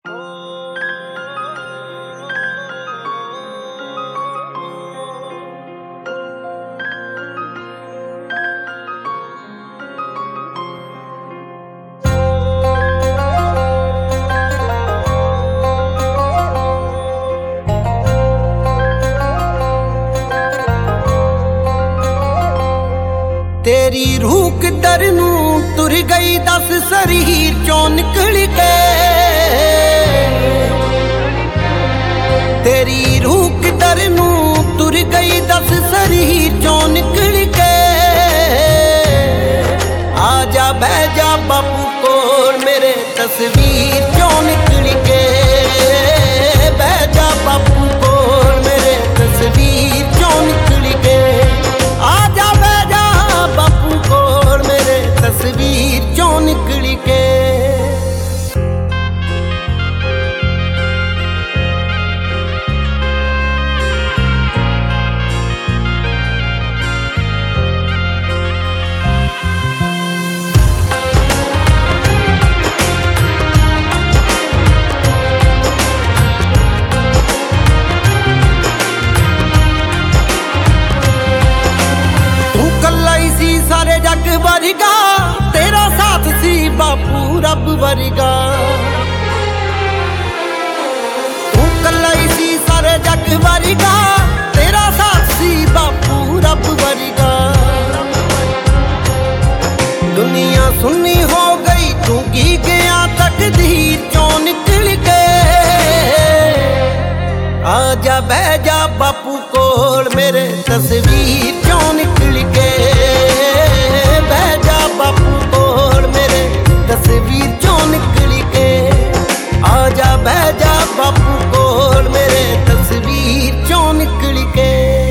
तेरी रूह किधर नू तुर गई दस शरीर चों निकल के। तेरी रूह किधर नू तुर गई दस शरीर चों निकल के। आजा बह जा बापू कोल मेरे तस्वीर चों निकल के। बह जा बापू कोल मेरे तस्वीर चों निकल के। आजा बह जा बापू कोल मेरे तस्वीर चों निकल के। सारे जग वर्गा तेरा साथ सी बापू रब वर्गा। तू कल्ला ही सी सारे जग वर्गा तेरा साथ सी बापू रब वर्गा। दुनिया सुन्नी हो गई तू की गया तकदीर चों निकल के। आजा बह जा बापू कोल मेरे तस्वीर चों निकल के। बह जा बापू कोल मेरे तस्वीर चों निकल के। आजा बह जा बापू कोल मेरे तस्वीर चों निकल के।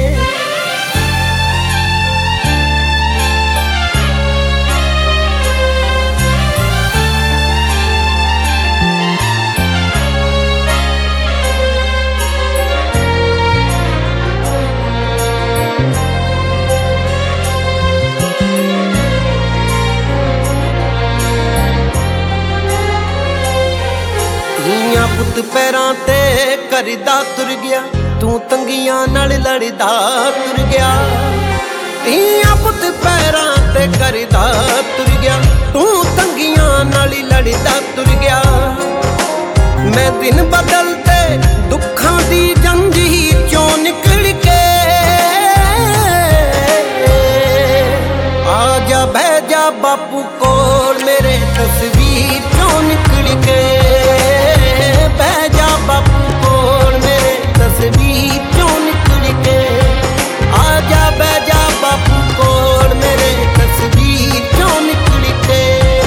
पुत पैरां ते करदा तुर गया तू तंगियां नाल लड़दा तुर गया। धीयां पुत पैरां ते करदा तुर गया तू तंगियां नाल लड़दा तुर गया। मैं दिन बदलते दुखां दी जंजीर चों निकल के। आजा बह जा बापू कोल मेरे तस्वीर चों निकल के। बह जा बापू कोल मेरे तस्वीर चों निकल के। आजा बह जा बापू कोल मेरे तस्वीर चों निकल के।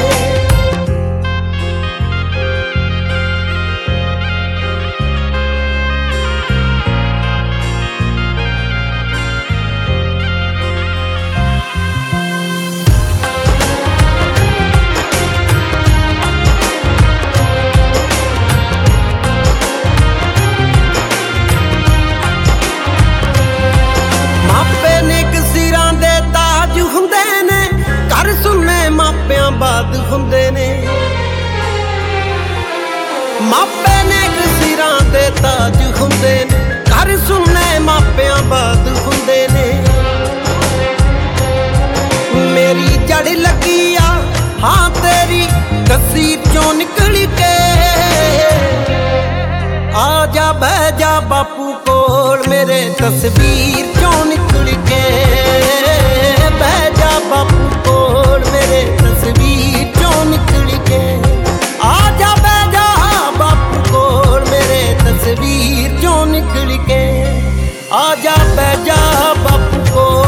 ਬਾਦ ਹੁੰਦੇ ਨੇ ਮਾਪੇ ਨੇ ਸਿਰਾਂ ਦੇ ਤਾਜ ਹੁੰਦੇ ਨੇ। ਘਰ ਸੁਣਨੇ ਮਾਪਿਆਂ ਬਾਦ ਹੁੰਦੇ ਨੇ। ਮੇਰੀ ਜੜ ਲੱਗੀ ਆ ਹਾਂ ਤੇਰੀ ਤਸਵੀਰ ਚੋਂ ਨਿਕਲ ਕੇ। ਆਜਾ ਬਹਿ ਜਾ ਬਾਪੂ ਕੋਲ ਮੇਰੇ ਤਸਵੀਰ ਚੋਂ ਨਿਕਲ ਕੇ। ਬਹਿ ਜਾ ਬਾਪੂ ਕੋਲ ਮੇਰੇ तस्वीर चों निकल के। आजा बह जा बापू कोल मेरे तस्वीर चों निकल के। आजा बह जा बापू कोल